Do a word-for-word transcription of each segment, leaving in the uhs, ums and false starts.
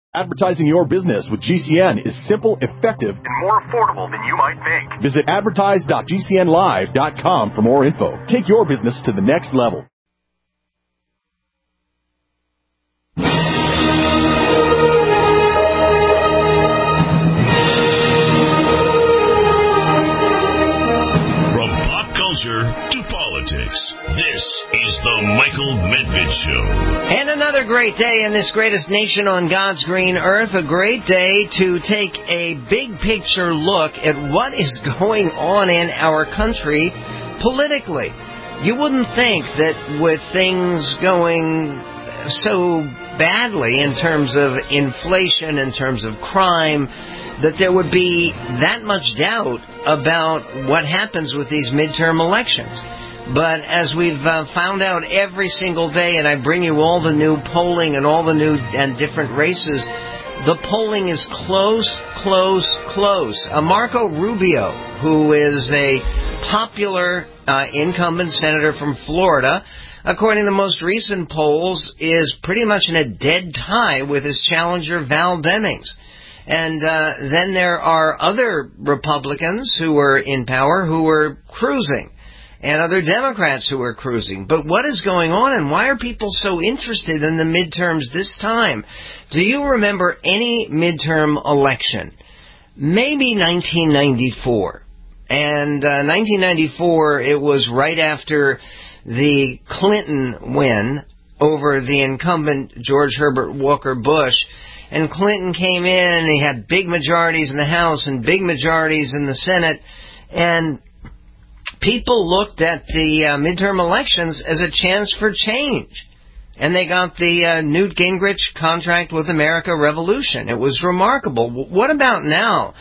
Advertising your business with G C N is simple, effective, and more affordable than you might think. Visit advertise dot g c n live dot com for more info. Take your business to the next level. From pop culture to politics, this is the Michael Medved Show. And another great day in this greatest nation on God's green earth. A great day to take a big picture look at what is going on in our country politically. You wouldn't think that with things going so badly in terms of inflation, in terms of crime, that there would be that much doubt about what happens with these midterm elections. But as we've uh, found out every single day, and I bring you all the new polling and all the new and different races, the polling is close, close, close. Uh, Marco Rubio, who is a popular uh, incumbent senator from Florida, according to the most recent polls, is pretty much in a dead tie with his challenger, Val Demings. And uh, then there are other Republicans who are in power who are cruising, and other Democrats who are cruising. But what is going on, and why are people so interested in the midterms this time? Do you remember any midterm election? Maybe nineteen ninety-four. And uh, nineteen ninety-four, it was right after the Clinton win over the incumbent George Herbert Walker Bush. And Clinton came in, and he had big majorities in the House and big majorities in the Senate. And people looked at the uh, midterm elections as a chance for change. And they got the uh, Newt Gingrich Contract with America revolution. It was remarkable. What about now?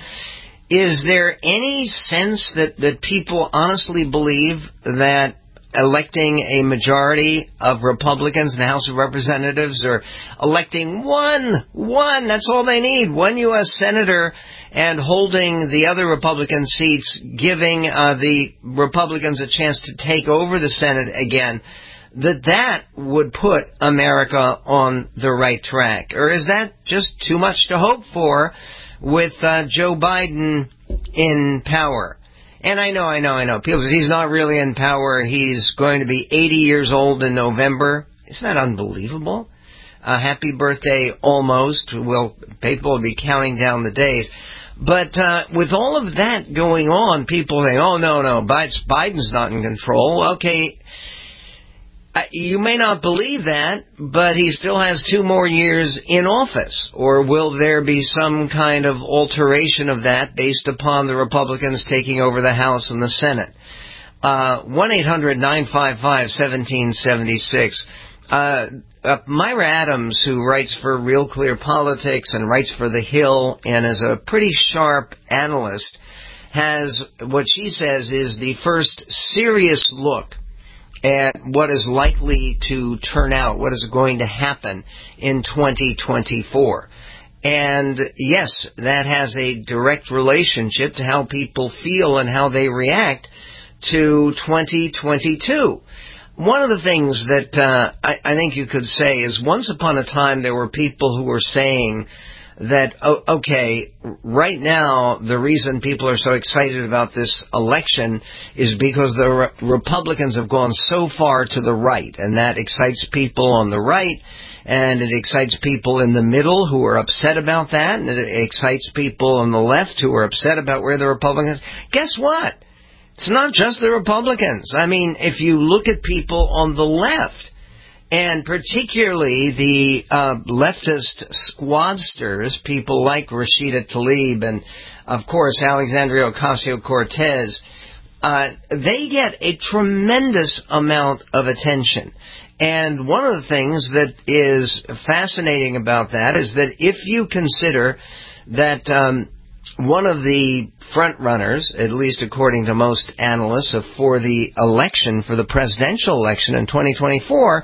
Is there any sense that, that people honestly believe that electing a majority of Republicans in the House of Representatives, or electing one, one, that's all they need, one U S senator, and holding the other Republican seats, giving uh, the Republicans a chance to take over the Senate again, that that would put America on the right track? Or is that just too much to hope for with uh, Joe Biden in power? And I know, I know, I know. People say he's not really in power. He's going to be eighty years old in November. Isn't that unbelievable? Uh, happy birthday, almost. Well, people will be counting down the days. But uh, with all of that going on, people think, oh, no, no, Biden's not in control. Okay, uh, you may not believe that, but he still has two more years in office. Or will there be some kind of alteration of that based upon the Republicans taking over the House and the Senate? Uh, one eight hundred nine five five one seven seven six. Uh, uh, Myra Adams, who writes for Real Clear Politics and writes for The Hill and is a pretty sharp analyst, has what she says is the first serious look at what is likely to turn out, what is going to happen in twenty twenty-four. And yes, that has a direct relationship to how people feel and how they react to twenty twenty-two. One of the things that uh, I, I think you could say is once upon a time there were people who were saying that, oh, okay, right now the reason people are so excited about this election is because the re- Republicans have gone so far to the right, and that excites people on the right, and it excites people in the middle who are upset about that, and it excites people on the left who are upset about where the Republicans... Guess what? It's not just the Republicans. I mean, if you look at people on the left, and particularly the uh, leftist squadsters, people like Rashida Tlaib and, of course, Alexandria Ocasio-Cortez, uh, they get a tremendous amount of attention. And one of the things that is fascinating about that is that if you consider that um, one of the front runners, at least according to most analysts, for the election, for the presidential election in twenty twenty-four,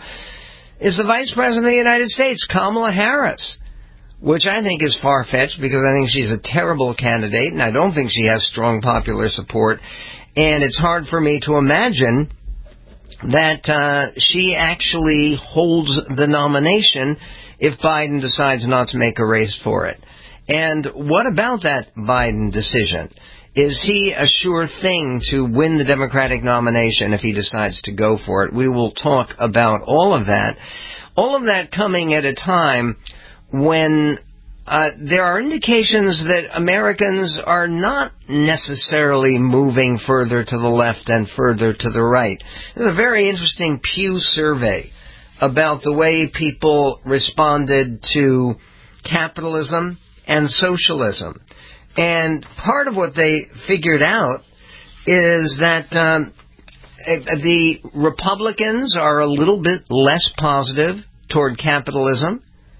is the Vice President of the United States, Kamala Harris, which I think is far-fetched because I think she's a terrible candidate and I don't think she has strong popular support. And it's hard for me to imagine that uh, she actually holds the nomination if Biden decides not to make a race for it. And what about that Biden decision? Is he a sure thing to win the Democratic nomination if he decides to go for it? We will talk about all of that. All of that coming at a time when uh, there are indications that Americans are not necessarily moving further to the left and further to the right. There's a very interesting Pew survey about the way people responded to capitalism and socialism. And part of what they figured out is that um, the Republicans are a little bit less positive toward capitalism,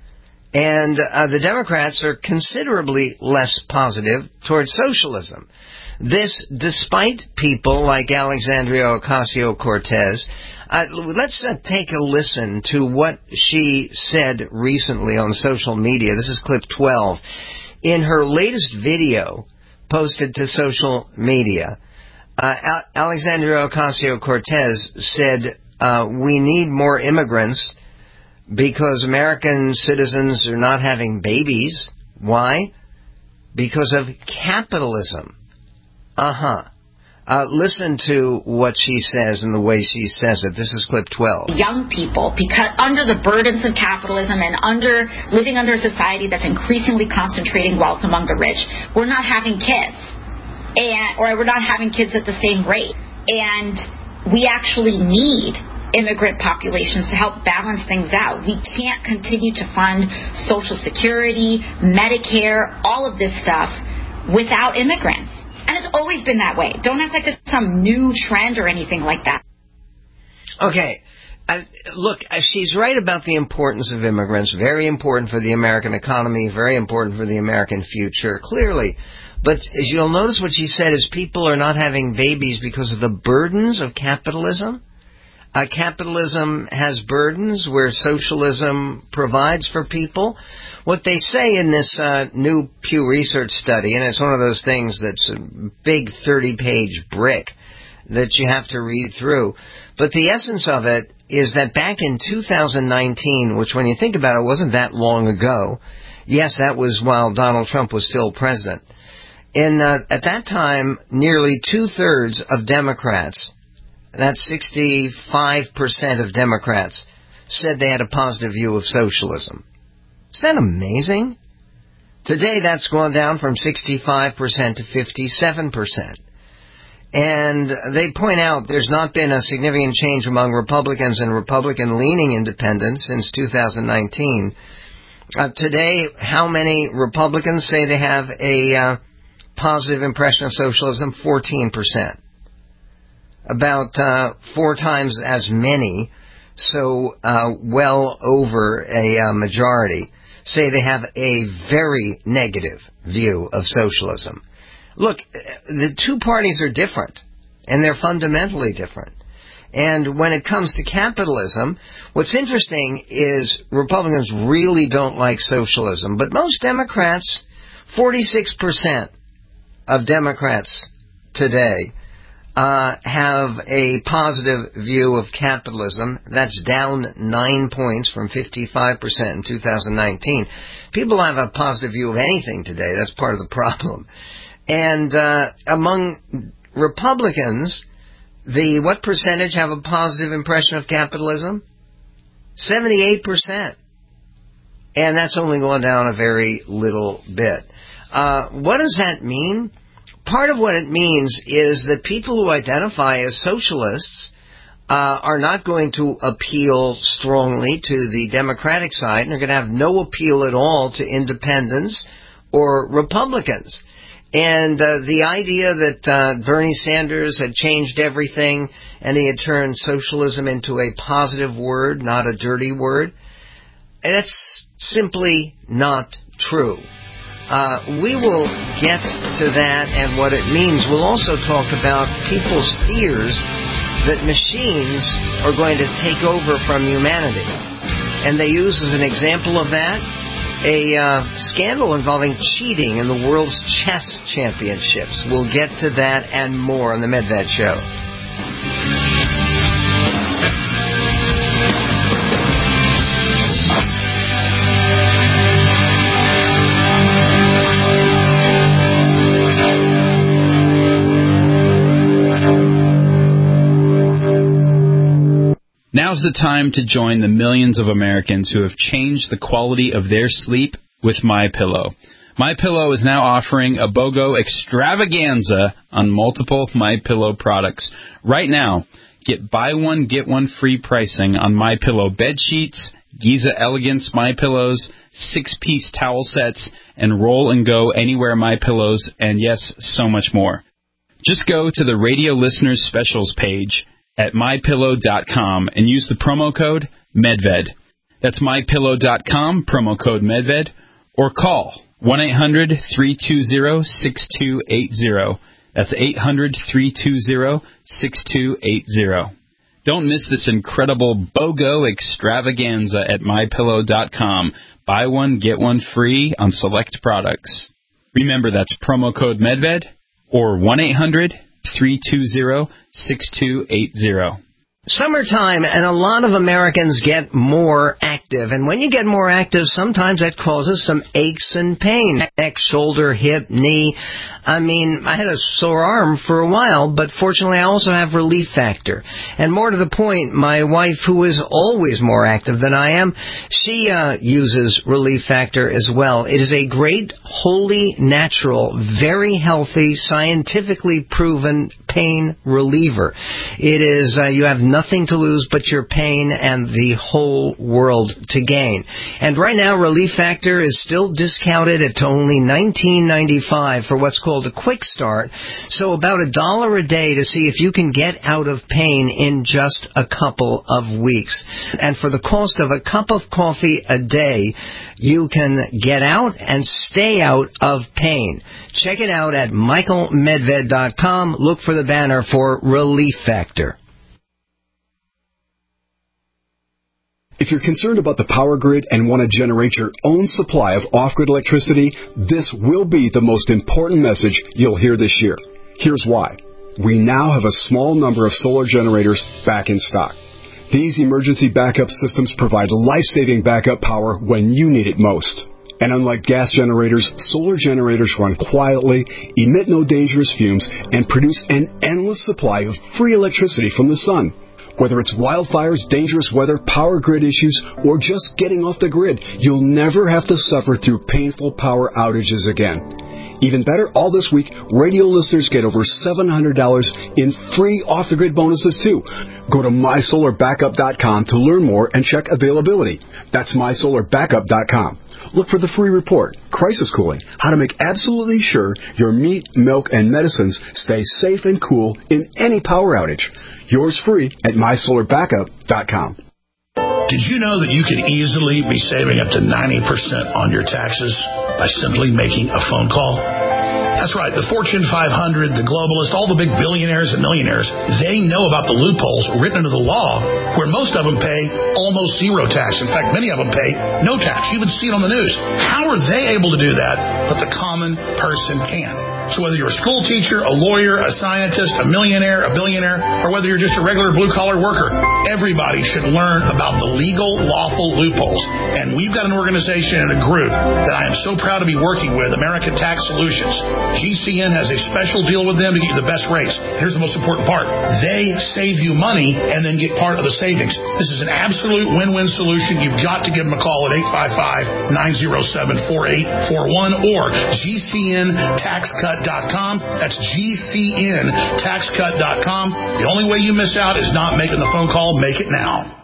and uh, the Democrats are considerably less positive toward socialism. This despite people like Alexandria Ocasio-Cortez. Uh, let's uh, take a listen to what she said recently on social media. This is clip twelve. In her latest video posted to social media, uh, Al- Alexandria Ocasio-Cortez said, uh, we need more immigrants because American citizens are not having babies. Why? Because of capitalism. Uh-huh. Uh, listen to what she says and the way she says it. This is clip twelve. Young people, because under the burdens of capitalism and under living under a society that's increasingly concentrating wealth among the rich, we're not having kids, and or we're not having kids at the same rate. And we actually need immigrant populations to help balance things out. We can't continue to fund Social Security, Medicare, all of this stuff without immigrants. And it's always been that way. Don't act like it's some new trend or anything like that. Okay. Uh, look, uh, she's right about the importance of immigrants. Very important for the American economy. Very important for the American future, clearly. But as you'll notice what she said is people are not having babies because of the burdens of capitalism. Uh, capitalism has burdens where socialism provides for people. What they say in this uh, new Pew Research study, and it's one of those things that's a big thirty-page brick that you have to read through, but the essence of it is that back in two thousand nineteen, which when you think about it wasn't that long ago, yes, that was while Donald Trump was still president, in, uh, at that time, nearly two-thirds of Democrats, that's sixty-five percent of Democrats, said they had a positive view of socialism. Isn't that amazing? Today that's gone down from sixty-five percent to fifty-seven percent. And they point out there's not been a significant change among Republicans and Republican-leaning independents since two thousand nineteen. Uh, today, how many Republicans say they have a uh, positive impression of socialism? fourteen percent. About uh, four times as many, so uh, well over a uh, majority, say they have a very negative view of socialism. Look, the two parties are different, and they're fundamentally different. And when it comes to capitalism, what's interesting is Republicans really don't like socialism, but most Democrats, forty-six percent of Democrats today, Uh, have a positive view of capitalism. That's down nine points from fifty-five percent in two thousand nineteen. People have a positive view of anything today. That's part of the problem. And uh, among Republicans, the what percentage have a positive impression of capitalism? seventy-eight percent. And that's only gone down a very little bit. Uh, what does that mean? Part of what it means is that people who identify as socialists uh, are not going to appeal strongly to the Democratic side, and are going to have no appeal at all to independents or Republicans. And uh, the idea that uh, Bernie Sanders had changed everything and he had turned socialism into a positive word, not a dirty word, that's simply not true. Uh, we will get to that and what it means. We'll also talk about people's fears that machines are going to take over from humanity. And they use as an example of that a uh, scandal involving cheating in the world's chess championships. We'll get to that and more on the Medved Show. Now's the time to join the millions of Americans who have changed the quality of their sleep with MyPillow. MyPillow is now offering a BOGO extravaganza on multiple MyPillow products. Right now, get buy one, get one free pricing on MyPillow bed sheets, Giza Elegance MyPillows, six-piece towel sets, and Roll and Go Anywhere MyPillows, and yes, so much more. Just go to the Radio Listeners Specials page at my pillow dot com and use the promo code MEDVED. That's my pillow dot com, promo code MEDVED, or call one eight hundred, three two zero, six two eight zero. That's eight hundred, three two zero, six two eight zero. Don't miss this incredible BOGO extravaganza at my pillow dot com. Buy one, get one free on select products. Remember, that's promo code MEDVED or one eight hundred, three two zero, six two eight zero. Summertime, and a lot of Americans get more active. And when you get more active, sometimes that causes some aches and pain. Neck, shoulder, hip, knee. I mean, I had a sore arm for a while, but fortunately I also have Relief Factor. And more to the point, my wife, who is always more active than I am, she uh, uses Relief Factor as well. It is a great, wholly natural, very healthy, scientifically proven pain reliever. It is, uh, you have nothing to lose but your pain and the whole world to gain. And right now, Relief Factor is still discounted at only nineteen ninety-five for what's called a quick start. So about a dollar a day to see if you can get out of pain in just a couple of weeks. And for the cost of a cup of coffee a day, you can get out and stay out of pain. Check it out at michael medved dot com. Look for the banner for Relief Factor. If you're concerned about the power grid and want to generate your own supply of off-grid electricity, this will be the most important message you'll hear this year. Here's why. We now have a small number of solar generators back in stock. These emergency backup systems provide life-saving backup power when you need it most. And unlike gas generators, solar generators run quietly, emit no dangerous fumes, and produce an endless supply of free electricity from the sun. Whether it's wildfires, dangerous weather, power grid issues, or just getting off the grid, you'll never have to suffer through painful power outages again. Even better, all this week, radio listeners get over seven hundred dollars in free off-the-grid bonuses, too. Go to my solar backup dot com to learn more and check availability. That's my solar backup dot com. Look for the free report, Crisis Cooling, how to make absolutely sure your meat, milk, and medicines stay safe and cool in any power outage. Yours free at my solar backup dot com. Did you know that you could easily be saving up to ninety percent on your taxes by simply making a phone call? That's right. The Fortune five hundred, the globalists, all the big billionaires and millionaires, they know about the loopholes written into the law where most of them pay almost zero tax. In fact, many of them pay no tax. You even see it on the news. How are they able to do that, but the common person can't? So whether you're a school teacher, a lawyer, a scientist, a millionaire, a billionaire, or whether you're just a regular blue-collar worker, everybody should learn about the legal, lawful loopholes. And we've got an organization and a group that I am so proud to be working with, American Tax Solutions. G C N has a special deal with them to get you the best rates. Here's the most important part. They save you money and then get part of the savings. This is an absolute win-win solution. You've got to give them a call at eight five five, nine oh seven, four eight four one or G C N tax cut dot com. That's G C N tax cut dot com. The only way you miss out is not making the phone call. Make it now.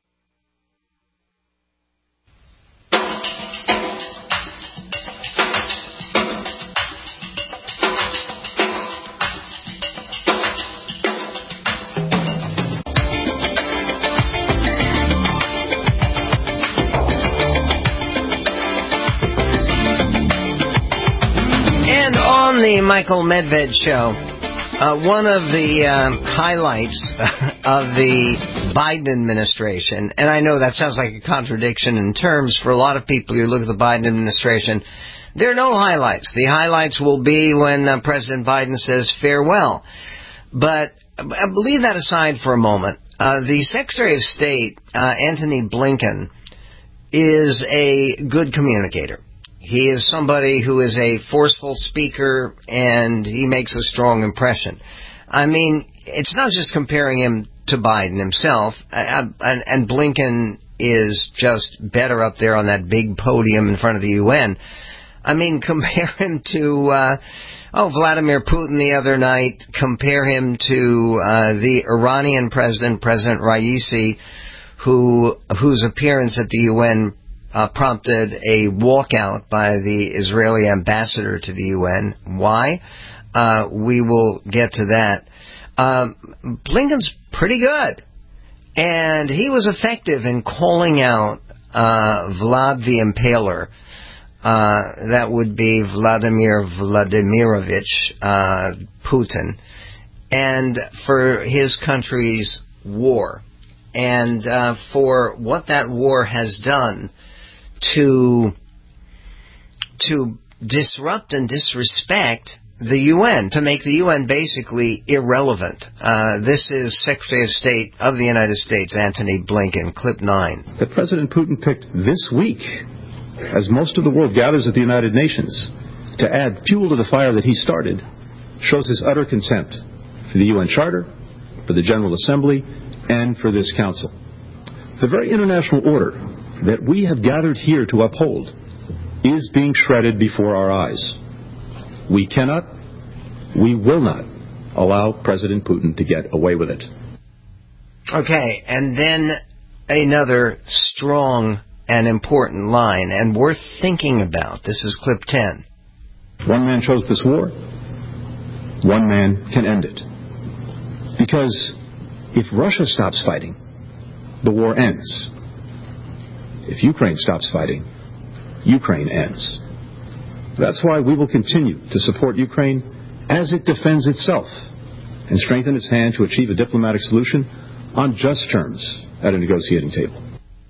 On the Michael Medved Show, uh, one of the um, highlights of the Biden administration, and I know that sounds like a contradiction in terms for a lot of people who look at the Biden administration, there are no highlights. The highlights will be when uh, President Biden says farewell. But uh, leave that aside for a moment. Uh, the Secretary of State, uh, Antony Blinken, is a good communicator. He is somebody who is a forceful speaker, and he makes a strong impression. I mean, it's not just comparing him to Biden himself, uh, and, and Blinken is just better up there on that big podium in front of the U N. I mean, compare him to, uh, oh, Vladimir Putin the other night. Compare him to uh, the Iranian president, President Raisi, who whose appearance at the U N uh, prompted a walkout by the Israeli ambassador to the U N. Why? Uh, we will get to that. Um, Blinken's pretty good. And he was effective in calling out uh, Vlad the Impaler. Uh, that would be Vladimir Vladimirovich uh, Putin. And for his country's war. And uh, for what that war has done to to disrupt and disrespect the U N, to make the U N basically irrelevant. Uh, this is Secretary of State of the United States, Antony Blinken, clip nine. That President Putin picked this week, as most of the world gathers at the United Nations, to add fuel to the fire that he started, shows his utter contempt for the U N Charter, for the General Assembly, and for this Council. The very international order that we have gathered here to uphold is being shredded before our eyes. We cannot, we will not allow President Putin to get away with it. Okay, and then another strong and important line, and worth thinking about. This is clip ten. One man chose this war. One man can end it. Because if Russia stops fighting, the war ends. If Ukraine stops fighting, Ukraine ends. That's why we will continue to support Ukraine as it defends itself and strengthen its hand to achieve a diplomatic solution on just terms at a negotiating table.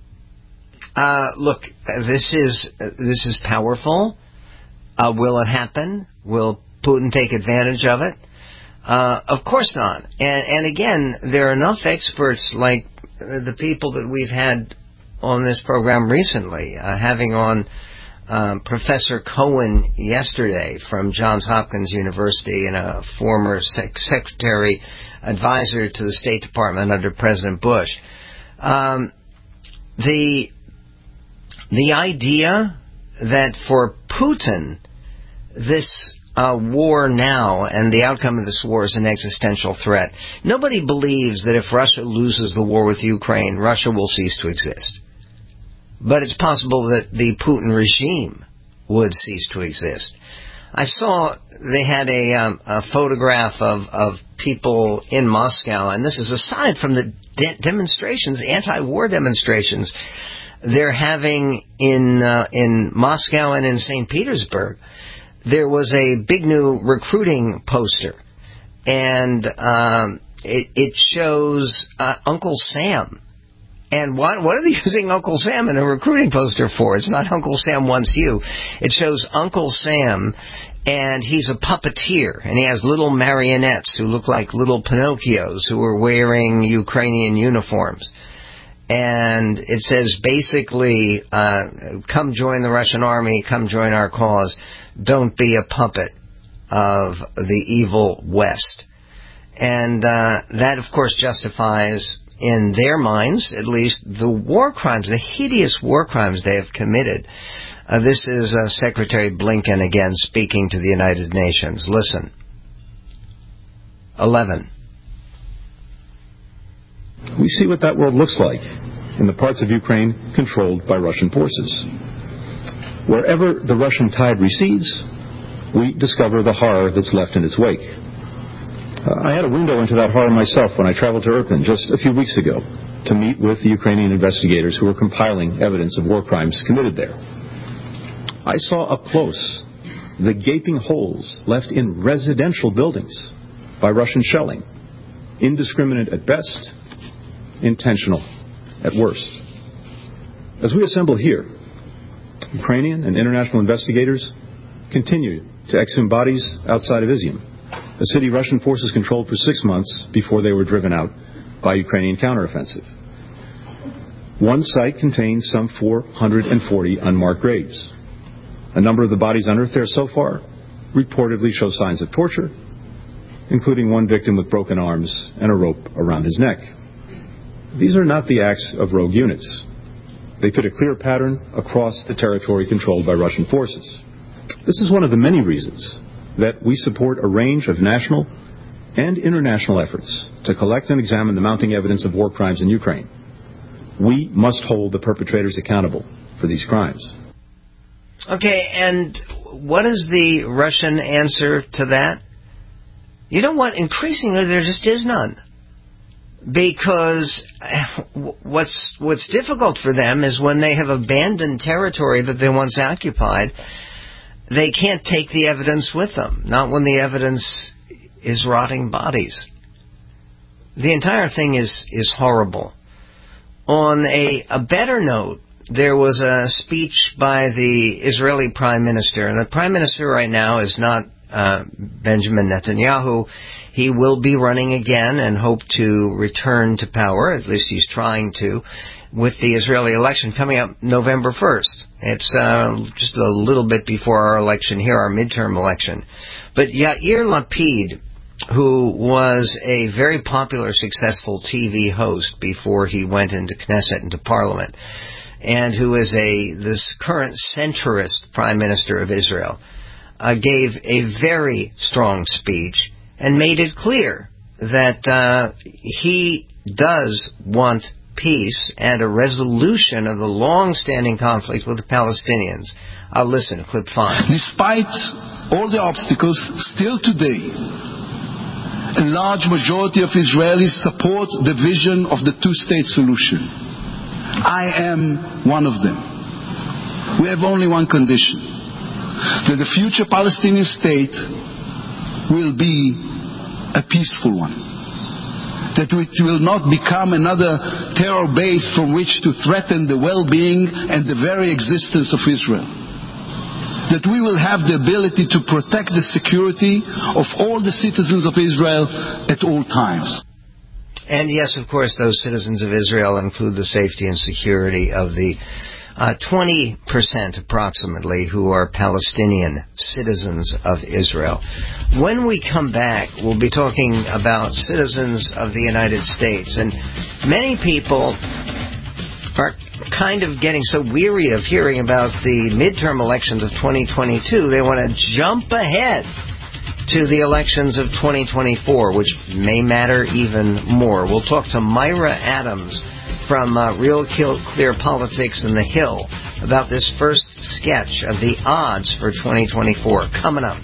Uh, look, this is uh, this is powerful. Uh, will it happen? Will Putin take advantage of it? Uh, of course not. And, and again, there are enough experts like the people that we've had on this program recently, uh, having on Um, Professor Cohen yesterday from Johns Hopkins University and a former sec- secretary advisor to the State Department under President Bush. Um, the the idea that for Putin this uh, war now and the outcome of this war is an existential threat. Nobody believes that if Russia loses the war with Ukraine, Russia will cease to exist. But it's possible that the Putin regime would cease to exist. I saw they had a, um, a photograph of, of people in Moscow, and this is aside from the de- demonstrations, anti-war demonstrations they're having in uh, in Moscow and in Saint Petersburg. There was a big new recruiting poster, and um, it, it shows uh, Uncle Sam. And what, what are they using Uncle Sam in a recruiting poster for? It's not Uncle Sam Wants You. It shows Uncle Sam, and he's a puppeteer, and he has little marionettes who look like little Pinocchios who are wearing Ukrainian uniforms. And it says basically, uh, come join the Russian army, come join our cause. Don't be a puppet of the evil West. And uh, that, of course, justifies, in their minds, at least, the war crimes, the hideous war crimes they have committed. Uh, this is uh, Secretary Blinken again speaking to the United Nations. Listen. eleven. We see what that world looks like in the parts of Ukraine controlled by Russian forces. Wherever the Russian tide recedes, we discover the horror that's left in its wake. Uh, I had a window into that horror myself when I traveled to Irpin just a few weeks ago to meet with the Ukrainian investigators who were compiling evidence of war crimes committed there. I saw up close the gaping holes left in residential buildings by Russian shelling, indiscriminate at best, intentional at worst. As we assemble here, Ukrainian and international investigators continue to exhume bodies outside of Izium, a city Russian forces controlled for six months before they were driven out by Ukrainian counteroffensive. One site contains some four hundred forty unmarked graves. A number of the bodies unearthed there so far reportedly show signs of torture, including one victim with broken arms and a rope around his neck. These are not the acts of rogue units. They fit a clear pattern across the territory controlled by Russian forces. This is one of the many reasons that we support a range of national and international efforts to collect and examine the mounting evidence of war crimes in Ukraine. We must hold the perpetrators accountable for these crimes. Okay, and what is the Russian answer to that? You know what? Increasingly, there just is none. Because what's what's difficult for them is when they have abandoned territory that they once occupied, they can't take the evidence with them. Not when the evidence is rotting bodies. The entire thing is, is horrible. On a, a better note, there was a speech by the Israeli Prime Minister, and the Prime Minister right now is not uh, Benjamin Netanyahu. He will be running again and hope to return to power, at least he's trying to, with the Israeli election coming up November first. It's uh, just a little bit before our election here, our midterm election. But Yair Lapid, who was a very popular, successful T V host before he went into Knesset, into Parliament, and who is a this current centrist Prime Minister of Israel, uh, gave a very strong speech and made it clear that uh, he does want peace and a resolution of the long-standing conflict with the Palestinians. I'll listen, clip five. Despite all the obstacles, still today, a large majority of Israelis support the vision of the two-state solution. I am one of them. We have only one condition: that the future Palestinian state will be a peaceful one. That it will not become another terror base from which to threaten the well-being and the very existence of Israel. That we will have the ability to protect the security of all the citizens of Israel at all times. And yes, of course, those citizens of Israel include the safety and security of the uh, twenty percent approximately who are Palestinian citizens of Israel. When we come back, we'll be talking about citizens of the United States. And many people are kind of getting so weary of hearing about the midterm elections of twenty twenty-two, they want to jump ahead to the elections of twenty twenty-four, which may matter even more. We'll talk to Myra Adams from uh, Real Clear Politics in the Hill about this first sketch of the odds for twenty twenty-four. Coming up.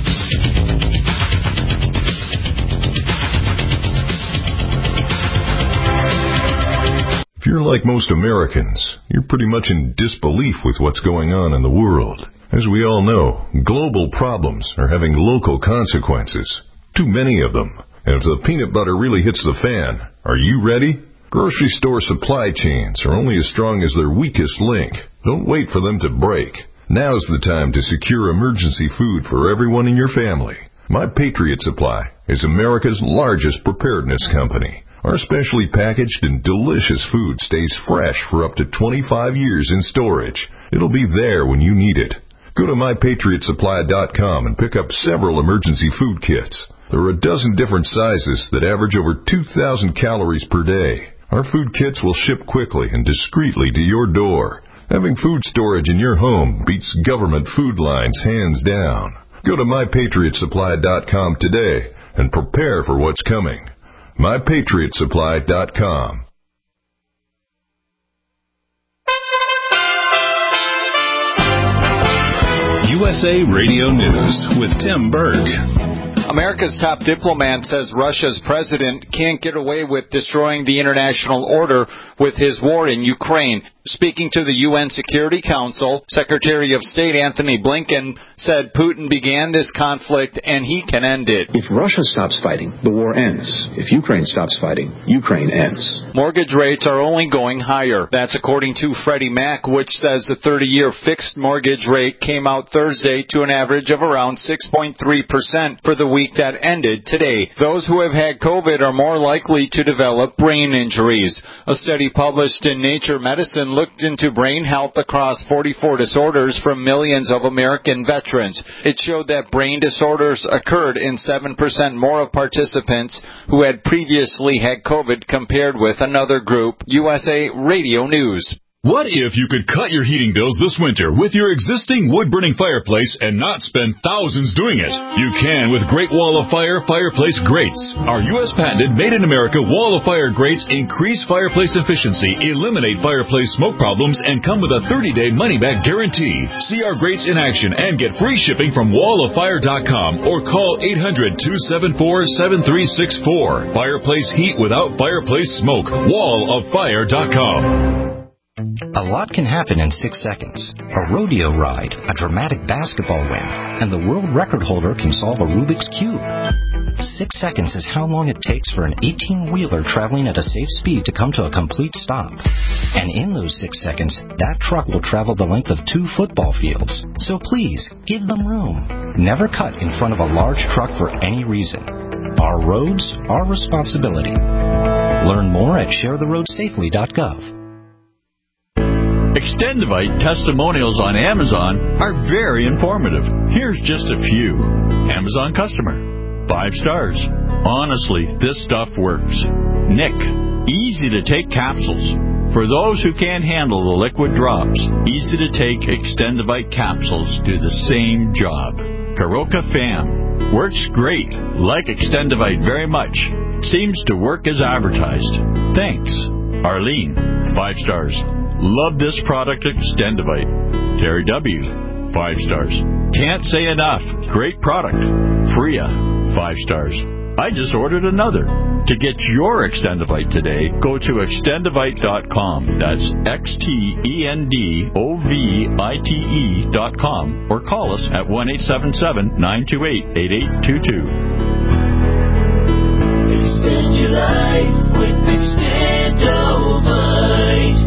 If you're like most Americans, you're pretty much in disbelief with what's going on in the world. As we all know, global problems are having local consequences. Too many of them. And if the peanut butter really hits the fan, are you ready? Grocery store supply chains are only as strong as their weakest link. Don't wait for them to break. Now's the time to secure emergency food for everyone in your family. My Patriot Supply is America's largest preparedness company. Our specially packaged and delicious food stays fresh for up to twenty-five years in storage. It'll be there when you need it. Go to my patriot supply dot com and pick up several emergency food kits. There are a dozen different sizes that average over two thousand calories per day. Our food kits will ship quickly and discreetly to your door. Having food storage in your home beats government food lines hands down. Go to my patriot supply dot com today and prepare for what's coming. my patriot supply dot com. U S A Radio News with Tim Berg. America's top diplomat says Russia's president can't get away with destroying the international order with his war in Ukraine. Speaking to the U N Security Council, Secretary of State Anthony Blinken said Putin began this conflict and he can end it. If Russia stops fighting, the war ends. If Ukraine stops fighting, Ukraine ends. Mortgage rates are only going higher. That's according to Freddie Mac, which says the thirty-year fixed mortgage rate came out Thursday to an average of around six point three percent for the week that ended today. Those who have had COVID are more likely to develop brain injuries. A study published in Nature Medicine and looked into brain health across forty-four disorders from millions of American veterans. It showed that brain disorders occurred in seven percent more of participants who had previously had COVID compared with another group. U S A Radio News. What if you could cut your heating bills this winter with your existing wood-burning fireplace and not spend thousands doing it? You can with Great Wall of Fire fireplace grates. Our U S patented made-in-America Wall of Fire grates increase fireplace efficiency, eliminate fireplace smoke problems, and come with a thirty-day money-back guarantee. See our grates in action and get free shipping from wall of fire dot com or call eight hundred, two seven four, seven three six four. Fireplace heat without fireplace smoke. wall of fire dot com. A lot can happen in six seconds. A rodeo ride, a dramatic basketball win, and the world record holder can solve a Rubik's Cube. Six seconds is how long it takes for an eighteen-wheeler traveling at a safe speed to come to a complete stop. And in those six seconds, that truck will travel the length of two football fields. So please, give them room. Never cut in front of a large truck for any reason. Our roads, our responsibility. Learn more at share the road safely dot gov. Extendivite testimonials on Amazon are very informative. Here's just a few. Amazon customer. Five stars. Honestly, this stuff works. Nick. Easy to take capsules. For those who can't handle the liquid drops, easy to take Extendivite capsules do the same job. Karoka Fam. Works great. Like Extendivite very much. Seems to work as advertised. Thanks. Arlene. Five stars. Love this product, Extendivite. Terry W. Five stars. Can't say enough. Great product. Freya. Five stars. I just ordered another. To get your Extendivite today, go to extendivite dot com. That's X T E N D O V I T E dot com. Or call us at one eight seven seven, nine two eight, eight eight two two. Extend your life with Extendivite.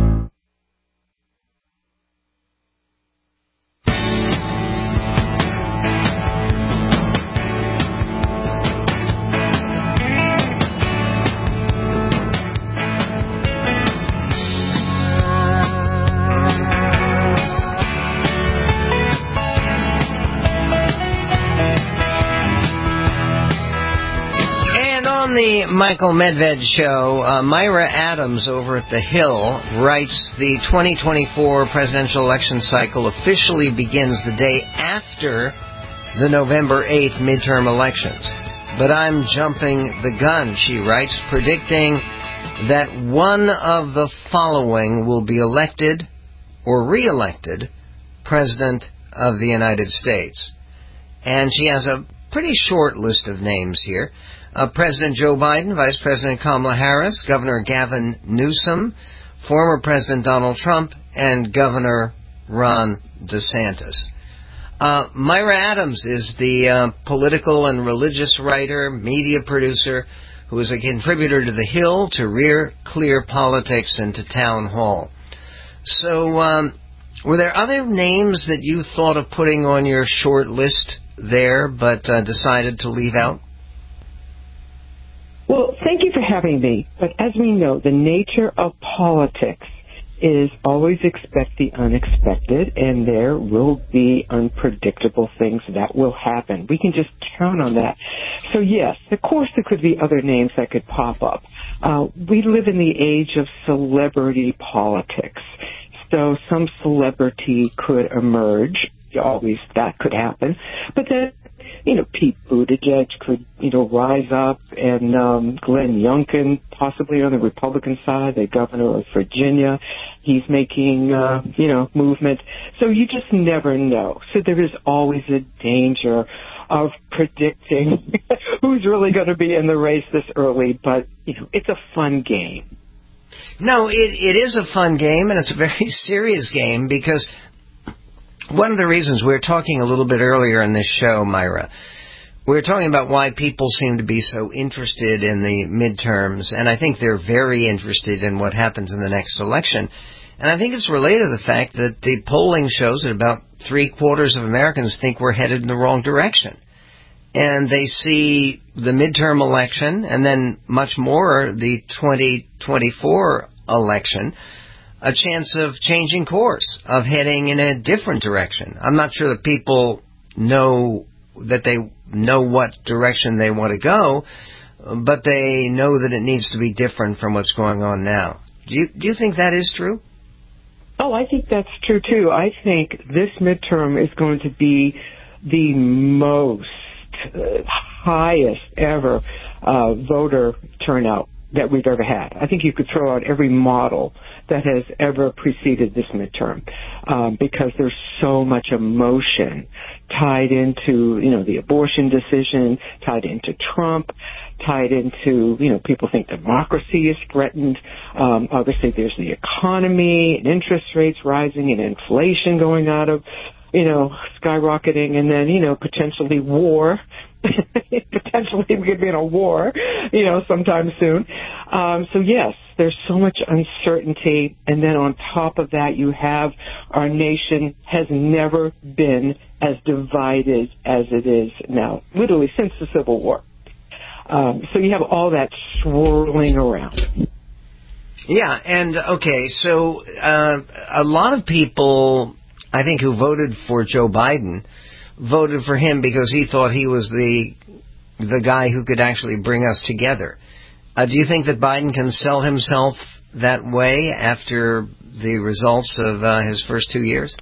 On the Michael Medved Show, uh, Myra Adams over at The Hill writes, the twenty twenty-four presidential election cycle officially begins the day after the November eighth midterm elections. But I'm jumping the gun, she writes, predicting that one of the following will be elected or re-elected President of the United States. And she has a pretty short list of names here. Uh, President Joe Biden, Vice President Kamala Harris, Governor Gavin Newsom, former President Donald Trump, and Governor Ron DeSantis. Uh, Myra Adams is the uh, political and religious writer, media producer, who is a contributor to The Hill, to Real Clear Politics, and to Town Hall. So, um, were there other names that you thought of putting on your short list there, but uh, decided to leave out? Well, thank you for having me. But as we know, the nature of politics is always expect the unexpected, and there will be unpredictable things that will happen. We can just count on that. So, yes, of course there could be other names that could pop up. Uh, we live in the age of celebrity politics. So some celebrity could emerge. Always that could happen. But then, you know, Pete Buttigieg could, you know, rise up, and um, Glenn Youngkin, possibly on the Republican side, the governor of Virginia, he's making, uh, you know, movement. So you just never know. So there is always a danger of predicting who's really going to be in the race this early. But, you know, it's a fun game. No, it, it is a fun game, and it's a very serious game, because one of the reasons we were talking a little bit earlier in this show, Myra, we were talking about why people seem to be so interested in the midterms, and I think they're very interested in what happens in the next election. And I think it's related to the fact that the polling shows that about three-quarters of Americans think we're headed in the wrong direction. And they see the midterm election, and then much more the twenty twenty-four election, a chance of changing course, of heading in a different direction. I'm not sure that people know that they know what direction they want to go, but they know that it needs to be different from what's going on now. Do you, do you think that is true? Oh, I think that's true, too. I think this midterm is going to be the most uh, highest ever uh, voter turnout that we've ever had. I think you could throw out every model that has ever preceded this midterm um, because there's so much emotion tied into, you know, the abortion decision, tied into Trump, tied into, you know, people think democracy is threatened. Um, obviously, there's the economy and interest rates rising and inflation going out of, you know, skyrocketing, and then, you know, potentially war. Potentially we could be in a war, you know, sometime soon. Um, so, yes, there's so much uncertainty. And then on top of that, you have our nation has never been as divided as it is now, literally since the Civil War. Um, so you have all that swirling around. Yeah, and, okay, so uh, a lot of people, I think, who voted for Joe Biden voted for him because he thought he was the the guy who could actually bring us together. Uh, do you think that Biden can sell himself that way after the results of uh, his first two years?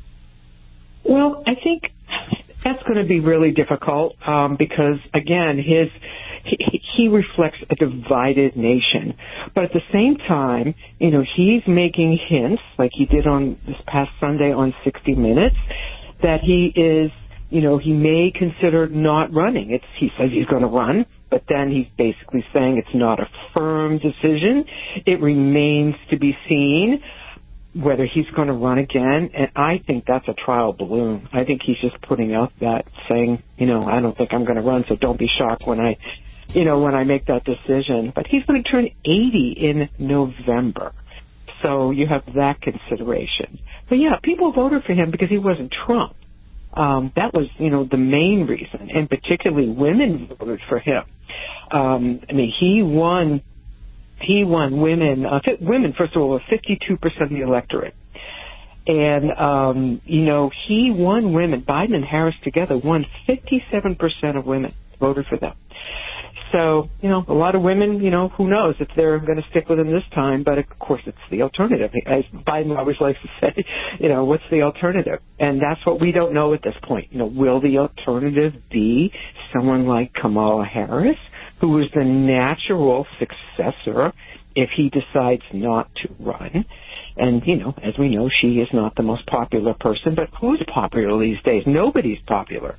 Well, I think that's going to be really difficult um, because, again, his he, he reflects a divided nation. But at the same time, you know, he's making hints, like he did on this past Sunday on sixty minutes, that he is, you know, he may consider not running. It's, he says he's going to run, but then he's basically saying it's not a firm decision. It remains to be seen whether he's going to run again. And I think that's a trial balloon. I think he's just putting out that, saying, you know, I don't think I'm going to run, so don't be shocked when I, you know, when I make that decision. But he's going to turn eighty in November. So you have that consideration. But yeah, people voted for him because he wasn't Trump. Um, that was, you know, the main reason, and particularly women voted for him. Um, I mean, he won, he won women, uh, women, first of all, fifty-two percent of the electorate. And, um, you know, he won women, Biden and Harris together won fifty-seven percent of women voted for them. So, you know, a lot of women, you know, who knows if they're going to stick with him this time, but of course it's the alternative. As Biden always likes to say, you know, what's the alternative? And that's what we don't know at this point. You know, will the alternative be someone like Kamala Harris, who is the natural successor if he decides not to run? And, you know, as we know, she is not the most popular person, but who's popular these days? Nobody's popular.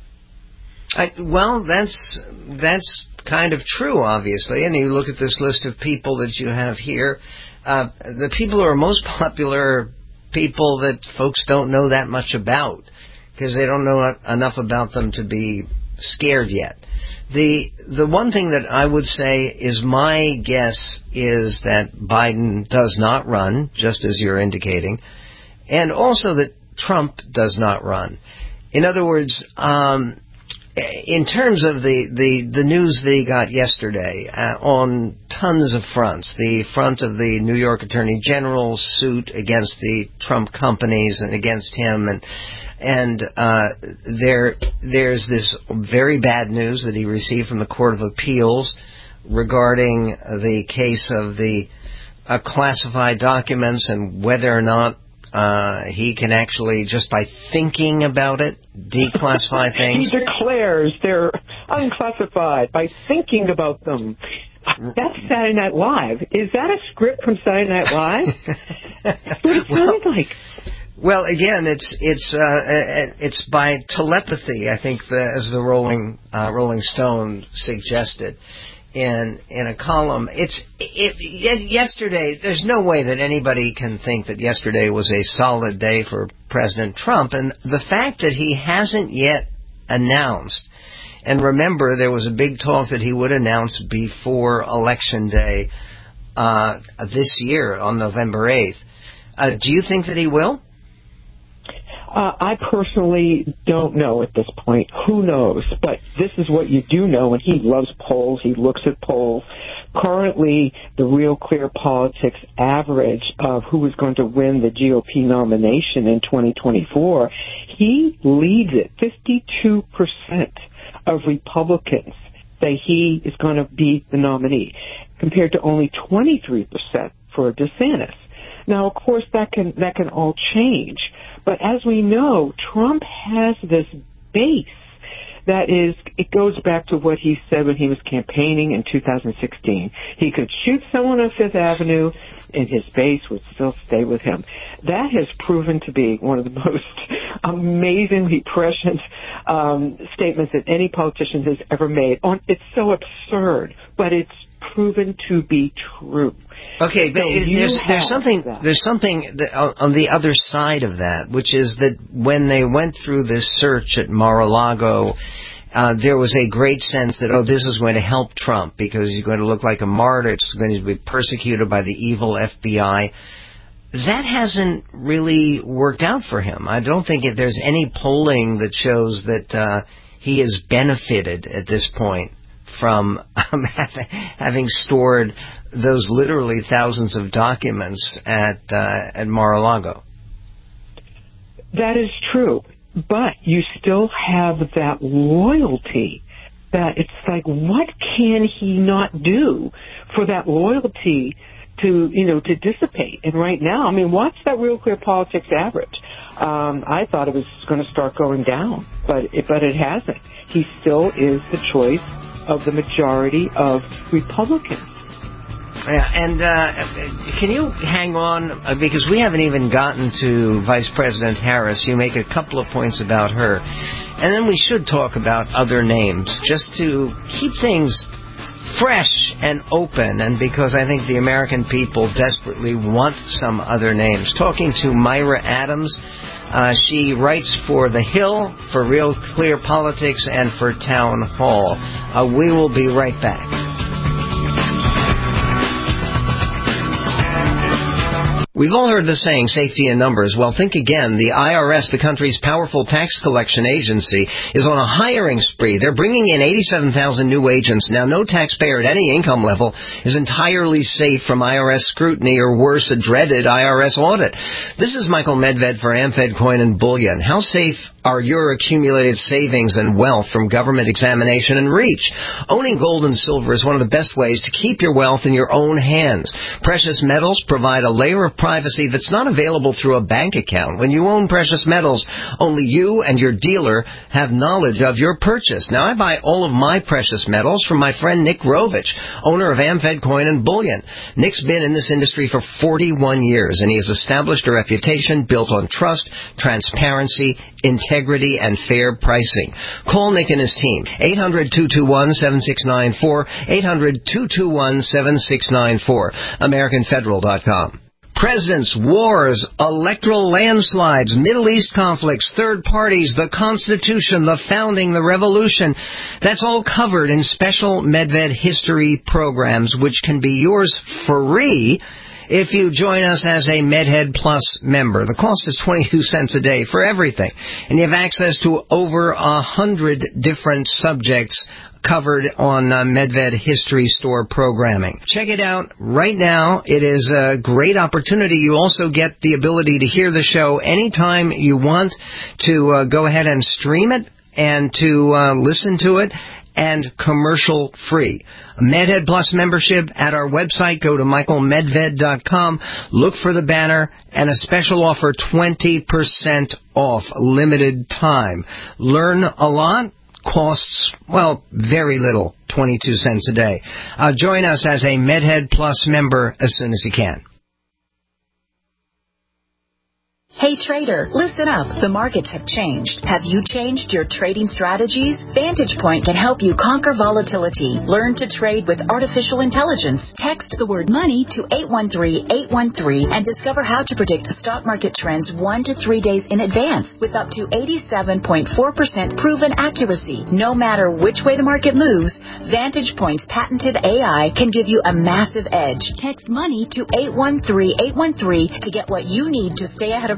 I, well, that's that's kind of true, obviously. And you look at this list of people that you have here. Uh, the people who are most popular are people that folks don't know that much about because they don't know enough about them to be scared yet. The the one thing that I would say is my guess is that Biden does not run, just as you're indicating, and also that Trump does not run. In other words, um, in terms of the, the, the news they got yesterday uh, on tons of fronts, the front of the New York Attorney General's suit against the Trump companies and against him, and and uh, there there's this very bad news that he received from the Court of Appeals regarding the case of the uh, classified documents and whether or not Uh, he can actually, just by thinking about it, declassify things. He declares they're unclassified by thinking about them. That's Saturday Night Live. Is that a script from Saturday Night Live? What it sounded well, like. Well, again, it's it's uh, it's by telepathy, I think, the, as the Rolling uh, Rolling Stone suggested in in a column. It's it, it, yesterday. There's no way that anybody can think that yesterday was a solid day for President Trump, and the fact that he hasn't yet announced. And remember, there was a big talk that he would announce before Election Day uh, this year on November eighth. Uh, do you think that he will? Uh, I personally don't know at this point. Who knows? But this is what you do know, and he loves polls. He looks at polls. currently the Real Clear Politics average of who is going to win the G O P nomination in twenty twenty-four, he leads it. fifty-two percent of Republicans say he is going to be the nominee, compared to only twenty-three percent for DeSantis. Now, of course, that can that can all change. But as we know, Trump has this base that is, it goes back to what he said when he was campaigning in two thousand sixteen. He could shoot someone on Fifth Avenue and his base would still stay with him. That has proven to be one of the most amazingly prescient um, statements that any politician has ever made. It's so absurd, but it's proven to be true. Okay, but so there's there's something that. there's something that on the other side of that, which is that when they went through this search at Mar-a-Lago, uh, there was a great sense that, oh, this is going to help Trump because he's going to look like a martyr. It's going to be persecuted by the evil F B I. That hasn't really worked out for him. I don't think if there's any polling that shows that uh, he has benefited at this point from um, having stored those literally thousands of documents at uh, at Mar-a-Lago. That is true, but you still have that loyalty that it's like, what can he not do for that loyalty to, you know, to dissipate? And right now, I mean, watch that Real Clear Politics average. Um, I thought it was going to start going down, but it, but it hasn't. He still is the choice of the majority of Republicans. Yeah, and uh, can you hang on, uh, because we haven't even gotten to Vice President Harris. You make a couple of points about her, and then we should talk about other names, just to keep things fresh and open, and because I think the American people desperately want some other names. Talking to Myra Adams. Uh, she writes for The Hill, for Real Clear Politics, and for Town Hall. Uh, we will be right back. We've all heard the saying, safety in numbers. Well, think again. The I R S, the country's powerful tax collection agency, is on a hiring spree. They're bringing in eighty-seven thousand new agents. Now, no taxpayer at any income level is entirely safe from I R S scrutiny or, worse, a dreaded I R S audit. This is Michael Medved for AmFed Coin and Bullion. How safe are your accumulated savings and wealth from government examination and reach? Owning gold and silver is one of the best ways to keep your wealth in your own hands. Precious metals provide a layer of privacy that's not available through a bank account. When you own precious metals, only you and your dealer have knowledge of your purchase. Now, I buy all of my precious metals from my friend Nick Rovich, owner of AmFed Coin and Bullion. Nick's been in this industry for forty-one years, and he has established a reputation built on trust, transparency, integrity, and fair pricing. Call Nick and his team. eight hundred, two two one, seven six nine four, eight hundred, two two one, seven six nine four, American Federal dot com. Presidents, wars, electoral landslides, Middle East conflicts, third parties, the Constitution, the founding, the revolution. That's all covered in special Medved history programs, which can be yours free if you join us as a MedHead Plus member. The cost is twenty-two cents a day for everything, and you have access to over a hundred different subjects covered on uh, Medved History Store programming. Check it out right now. It is a great opportunity. You also get the ability to hear the show anytime you want, to uh, go ahead and stream it and to uh, listen to it, and commercial free. MedHead Plus membership at our website. Go to michael medved dot com. Look for the banner and a special offer, twenty percent off, limited time. Learn a lot. Costs, well, very little, twenty-two cents a day. Uh, join us as a MedHead Plus member as soon as you can. Hey trader, listen up. The markets have changed. Have you changed your trading strategies? Vantage Point can help you conquer volatility. Learn to trade with artificial intelligence. Text the word money to eight one three, eight one three and discover how to predict stock market trends one to three days in advance with up to eighty-seven point four percent proven accuracy. No matter which way the market moves, Vantage Point's patented A I can give you a massive edge. Text money to eight one three, eight one three to get what you need to stay ahead of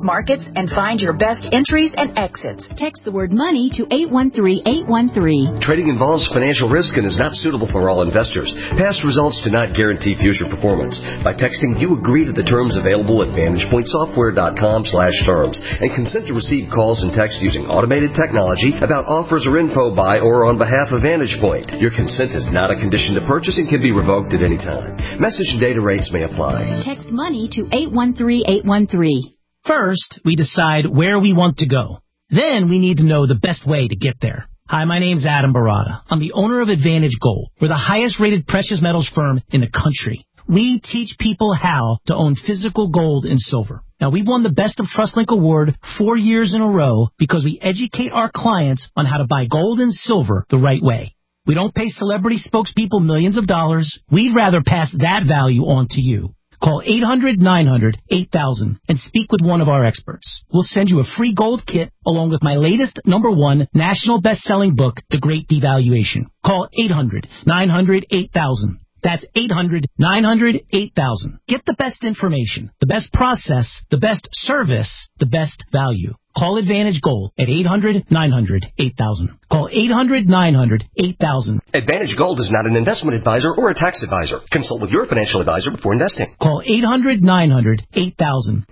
markets and find your best entries and exits. Text the word money to eight one three eight one three. Trading involves financial risk and is not suitable for all investors. Past results do not guarantee future performance. By texting, you agree to the terms available at vantage point software dot com slash terms and consent to receive calls and texts using automated technology about offers or info by or on behalf of Vantage Point. Your consent is not a condition to purchase and can be revoked at any time. Message and data rates may apply. Text money to eight one three eight one three. First, we decide where we want to go. Then we need to know the best way to get there. Hi, my name's Adam Barada. I'm the owner of Advantage Gold. We're the highest rated precious metals firm in the country. We teach people how to own physical gold and silver. Now, we've won the Best of TrustLink Award four years in a row because we educate our clients on how to buy gold and silver the right way. We don't pay celebrity spokespeople millions of dollars. We'd rather pass that value on to you. Call eight hundred nine hundred eight thousand and speak with one of our experts. We'll send you a free gold kit along with my latest number one national best-selling book, The Great Devaluation. Call eight hundred nine hundred eight thousand. That's eight hundred nine hundred eight thousand. Get the best information, the best process, the best service, the best value. Call Advantage Gold at eight hundred nine hundred eight thousand. Call eight hundred nine hundred eight thousand. Advantage Gold is not an investment advisor or a tax advisor. Consult with your financial advisor before investing. Call eight hundred nine hundred eight thousand.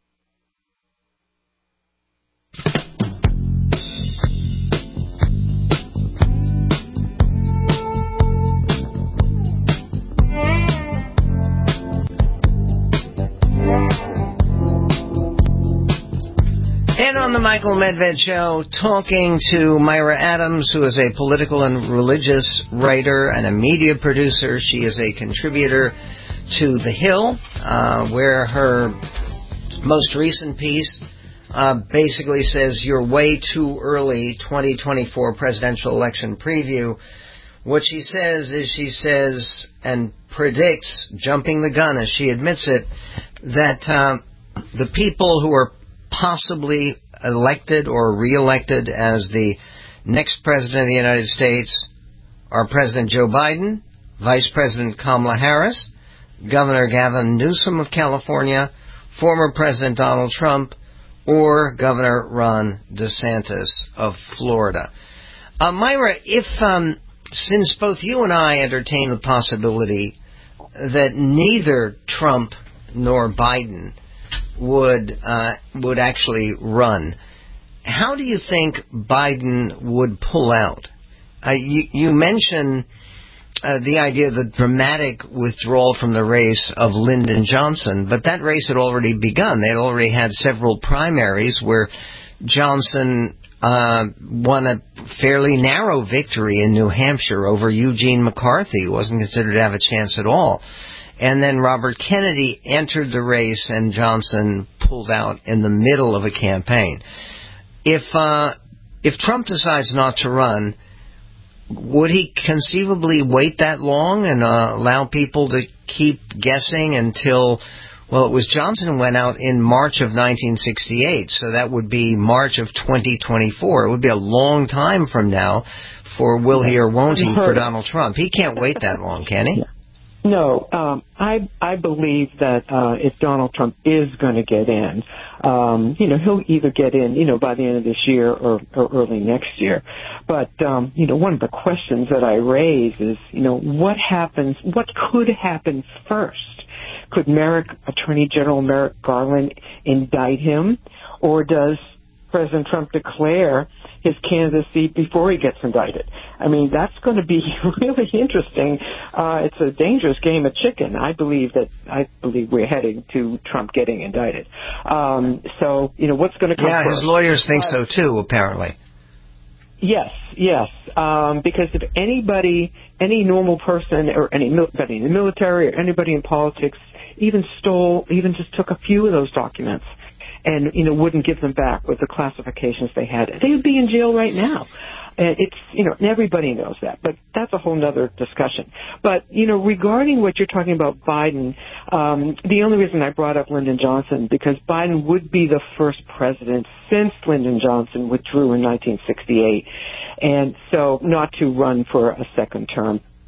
And on the Michael Medved Show, talking to Myra Adams, who is a political and religious writer and a media producer. She is a contributor to The Hill, uh, where her most recent piece uh, basically says, "You're way too early, twenty twenty-four presidential election preview." What she says is she says and predicts, jumping the gun as she admits it, that uh, the people who are possibly elected or re-elected as the next president of the United States are President Joe Biden, Vice President Kamala Harris, Governor Gavin Newsom of California, former President Donald Trump, or Governor Ron DeSantis of Florida. Uh, Myra, if um, since both you and I entertain the possibility that neither Trump nor Biden would uh, would actually run, how do you think Biden would pull out? Uh, you, you mentioned uh, the idea of the dramatic withdrawal from the race of Lyndon Johnson, but that race had already begun. They had already had several primaries where Johnson uh, won a fairly narrow victory in New Hampshire over Eugene McCarthy, who wasn't considered to have a chance at all. And then Robert Kennedy entered the race, and Johnson pulled out in the middle of a campaign. If uh, if Trump decides not to run, would he conceivably wait that long and uh, allow people to keep guessing until, well, it was Johnson went out in March of nineteen sixty-eight, so that would be March of twenty twenty-four. It would be a long time from now for will he or won't he for Donald Trump. He can't wait that long, can he? No, um, I I believe that uh, if Donald Trump is going to get in, um, you know, he'll either get in, you know, by the end of this year or, or early next year. But um, you know, one of the questions that I raise is, you know, what happens? What could happen first? Could Merrick, Attorney General Merrick Garland, indict him, or does President Trump declare his candidacy before he gets indicted? I mean, that's going to be really interesting. Uh, it's a dangerous game of chicken. I believe that I believe we're heading to Trump getting indicted. Um, so, you know, what's going to come Yeah, first? his lawyers think so too, apparently. Yes, yes. Um, because if anybody, any normal person, or anybody in the military, or anybody in politics, even stole, even just took a few of those documents, and, you know, wouldn't give them back with the classifications they had, they would be in jail right now. And it's, you know, and everybody knows that, but that's a whole nother discussion. But, you know, regarding what you're talking about Biden, um, the only reason I brought up Lyndon Johnson, because Biden would be the first president since Lyndon Johnson withdrew in nineteen sixty-eight, and so not to run for a second term.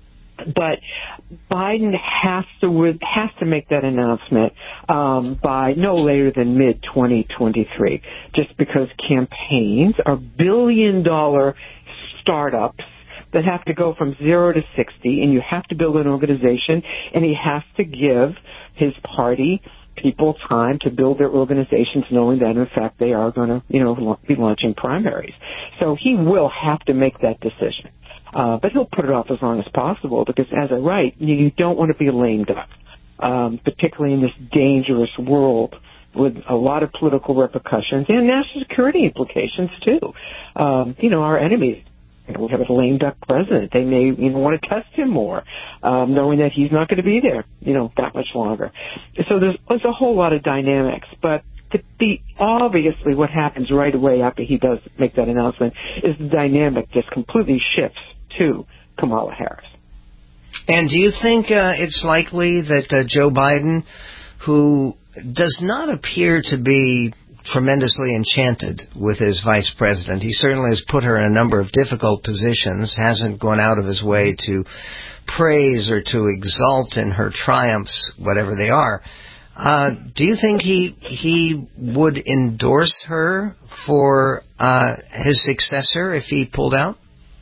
But Biden has to has to make that announcement um, by no later than mid twenty twenty-three, just because campaigns are billion-dollar startups that have to go from zero to sixty, and you have to build an organization, and he has to give his party people time to build their organizations, knowing that, in fact, they are going to, you know, be launching primaries. So he will have to make that decision. Uh, but he'll put it off as long as possible because, as I write, you, you don't want to be a lame duck, um, particularly in this dangerous world with a lot of political repercussions and national security implications, too. Um, you know, our enemies, you know, we have a lame duck president. They may, you know, want to test him more, um, knowing that he's not going to be there, you know, that much longer. So there's, there's a whole lot of dynamics, but to be obviously what happens right away after he does make that announcement is the dynamic just completely shifts to Kamala Harris. And do you think uh, it's likely that uh, Joe Biden, who does not appear to be tremendously enchanted with his vice president, he certainly has put her in a number of difficult positions, hasn't gone out of his way to praise or to exalt in her triumphs, whatever they are, uh, do you think he he would endorse her for uh, his successor if he pulled out?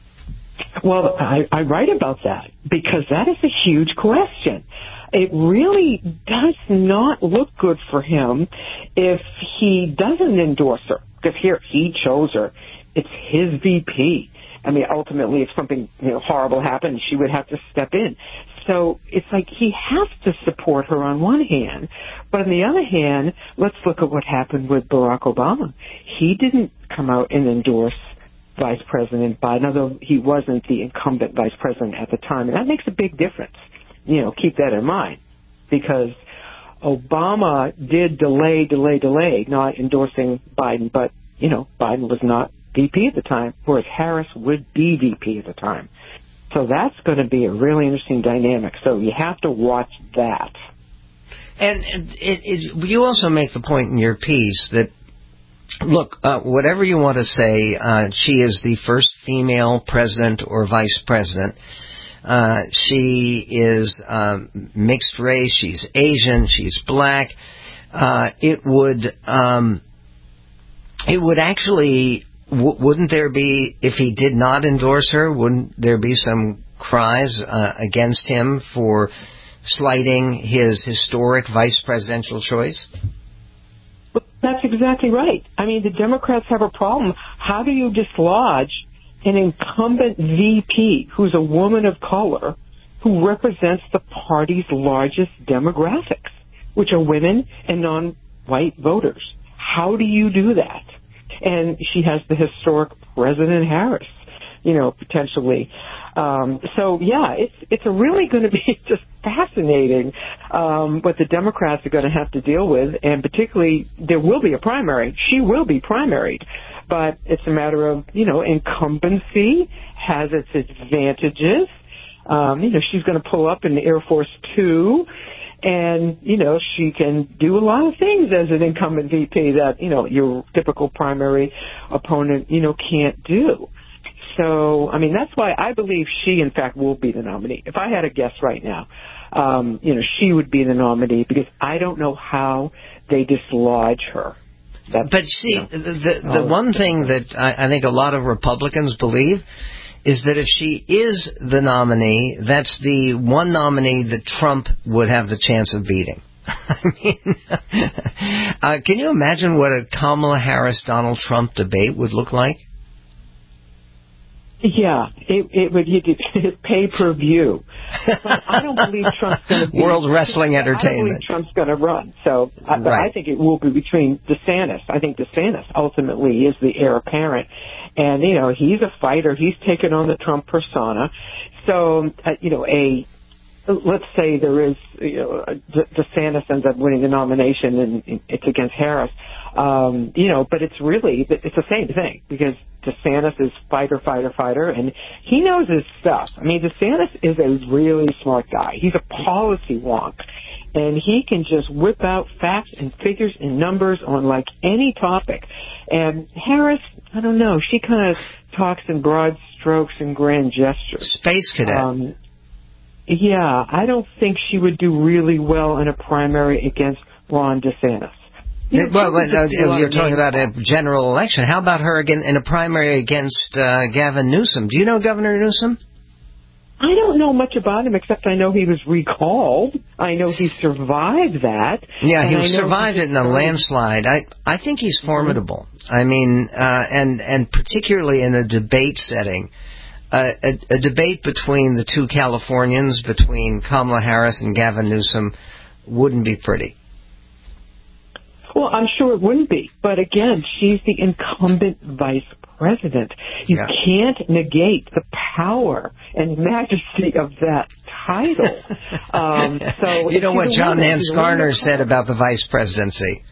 Well, I, I write about that because that is a huge question. It really does not look good for him if he doesn't endorse her. Because here, he chose her. It's his V P. I mean, ultimately, if something, you know, horrible happened, she would have to step in. So it's like he has to support her on one hand. But on the other hand, let's look at what happened with Barack Obama. He didn't come out and endorse Vice President Biden, although he wasn't the incumbent vice president at the time. And that makes a big difference. You know, keep that in mind, because Obama did delay, delay, delay, not endorsing Biden, but, you know, Biden was not V P at the time, whereas Harris would be V P at the time. So that's going to be a really interesting dynamic. So you have to watch that. And it, it, you also make the point in your piece that, look, uh, whatever you want to say, uh, she is the first female president or vice president. Uh, she is um, mixed race. She's Asian. She's black. Uh, it would um, it would actually w- wouldn't there be, if he did not endorse her, wouldn't there be some cries uh, against him for slighting his historic vice presidential choice? That's exactly right. I mean, the Democrats have a problem. How do you dislodge an incumbent V P who's a woman of color who represents the party's largest demographics, which are women and non-white voters? How do you do that? And she has the historic President Harris, you know, potentially. Um, so, yeah, it's it's really going to be just fascinating um, what the Democrats are going to have to deal with, and particularly there will be a primary. She will be primaried. But it's a matter of, you know, incumbency has its advantages. Um, you know, she's going to pull up in the Air Force Two, and, you know, she can do a lot of things as an incumbent V P that, you know, your typical primary opponent, you know, can't do. So, I mean, that's why I believe she, in fact, will be the nominee. If I had a guess right now, um, you know, she would be the nominee because I don't know how they dislodge her. That's, but see, you know, the the, the one thing that I, I think a lot of Republicans believe is that if she is the nominee, that's the one nominee that Trump would have the chance of beating. I mean, uh, can you imagine what a Kamala Harris-Donald Trump debate would look like? Yeah, it, it would you pay per view. But I don't believe Trump's going to be World Wrestling I don't Entertainment. believe Trump's going to run. So, I, but right. I think it will be between DeSantis. I think DeSantis ultimately is the heir apparent, and you know he's a fighter. He's taken on the Trump persona. So, uh, you know, a let's say there is, you know, DeSantis ends up winning the nomination and it's against Harris. Um, you know, but it's really, it's the same thing because DeSantis is fighter, fighter, fighter, and he knows his stuff. I mean, DeSantis is a really smart guy. He's a policy wonk, and he can just whip out facts and figures and numbers on like any topic. And Harris, I don't know, she kind of talks in broad strokes and grand gestures. Space cadet. Um, Yeah, I don't think she would do really well in a primary against Ron DeSantis. You know, well, uh, you're talking about a general election. How about her again in a primary against uh, Gavin Newsom? Do you know Governor Newsom? I don't know much about him, except I know he was recalled. I know he survived that. Yeah, he survived it in a landslide. I I think he's formidable. I mean, uh, and and particularly in a debate setting, uh, a, a debate between the two Californians, between Kamala Harris and Gavin Newsom, wouldn't be pretty. Well, I'm sure it wouldn't be. But again, she's the incumbent vice president. You yeah. can't negate the power and majesty of that title. um, so you know what John Nance Garner said about the vice presidency?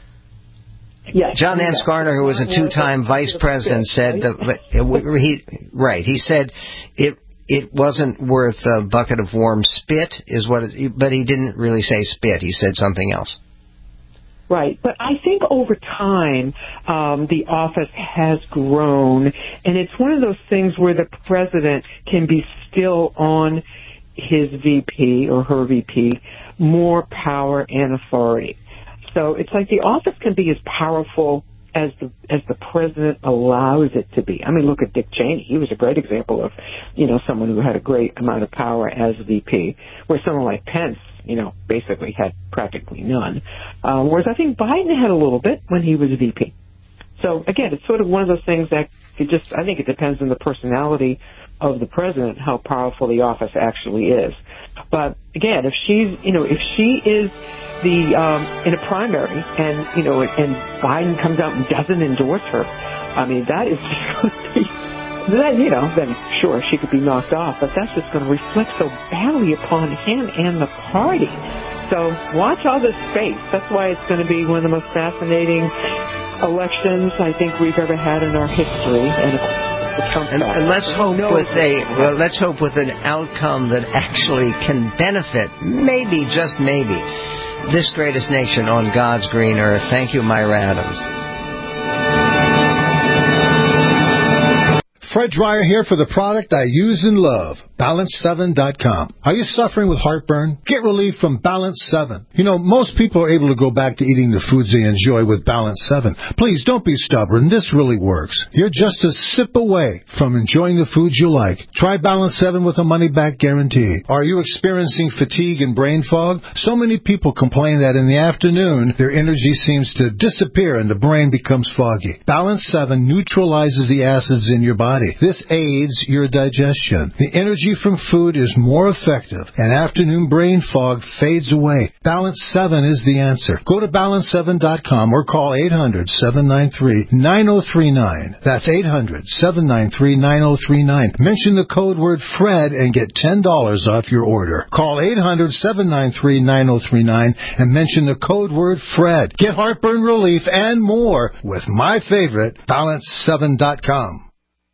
Yes, John Nance Garner, who was a two-time vice president, said that he right. He said it it wasn't worth a bucket of warm spit, is what. It, but he didn't really say spit. He said something else. Right, but I think over time um, the office has grown, and it's one of those things where the president can be still on his V P or her V P more power and authority. So it's like the office can be as powerful as the as the president allows it to be. I mean, look at Dick Cheney. He was a great example of, you know, someone who had a great amount of power as V P, where someone like Pence, you know, basically had practically none. Uh, whereas I think Biden had a little bit when he was V P. So again, it's sort of one of those things that it just, I think it depends on the personality of the president, how powerful the office actually is. But again, if she's, you know, if she is the, um, in a primary and, you know, and Biden comes out and doesn't endorse her, I mean, that is just going to be, then, you know, then sure, she could be knocked off, but that's just going to reflect so badly upon him and the party. So watch all this space. That's why it's going to be one of the most fascinating elections I think we've ever had in our history. And And, and let's hope with a well, let's hope with an outcome that actually can benefit, maybe, just maybe, this greatest nation on God's green earth. Thank you, Myra Adams. Fred Dreyer here for the product I use and love, Balance seven dot com. Are you suffering with heartburn? Get relief from Balance seven. You know, most people are able to go back to eating the foods they enjoy with Balance seven. Please, don't be stubborn. This really works. You're just a sip away from enjoying the foods you like. Try Balance seven with a money-back guarantee. Are you experiencing fatigue and brain fog? So many people complain that in the afternoon, their energy seems to disappear and the brain becomes foggy. Balance seven neutralizes the acids in your body. This aids your digestion. The energy from food is more effective, and afternoon brain fog fades away. Balance seven is the answer. Go to balance seven dot com or call eight hundred, seven nine three, nine oh three nine. That's eight hundred, seven nine three, nine oh three nine. Mention the code word FRED and get ten dollars off your order. Call eight hundred, seven nine three, nine oh three nine and mention the code word FRED. Get heartburn relief and more with my favorite, balance seven dot com.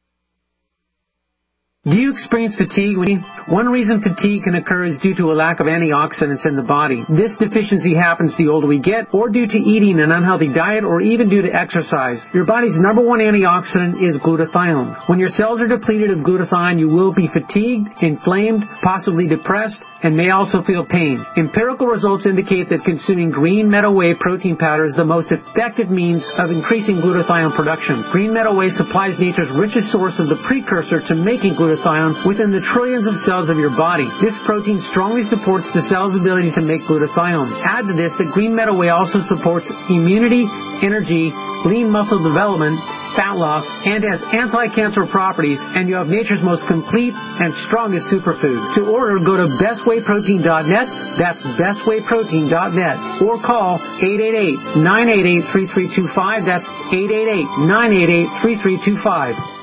Do you experience fatigue? One reason fatigue can occur is due to a lack of antioxidants in the body. This deficiency happens the older we get, or due to eating an unhealthy diet, or even due to exercise. Your body's number one antioxidant is glutathione. When your cells are depleted of glutathione, you will be fatigued, inflamed, possibly depressed, and may also feel pain. Empirical results indicate that consuming green meadow whey protein powder is the most effective means of increasing glutathione production. Green meadow whey supplies nature's richest source of the precursor to making glutathione within the trillions of cells of your body. This protein strongly supports the cell's ability to make glutathione. Add to this that green meadow whey also supports immunity, energy, lean muscle development, fat loss, and has anti-cancer properties, and you have nature's most complete and strongest superfood. To order, go to best whey protein dot net, that's best whey protein dot net, or call eight eight eight, nine eight eight, three three two five, that's eight eight eight, nine eight eight, three three two five.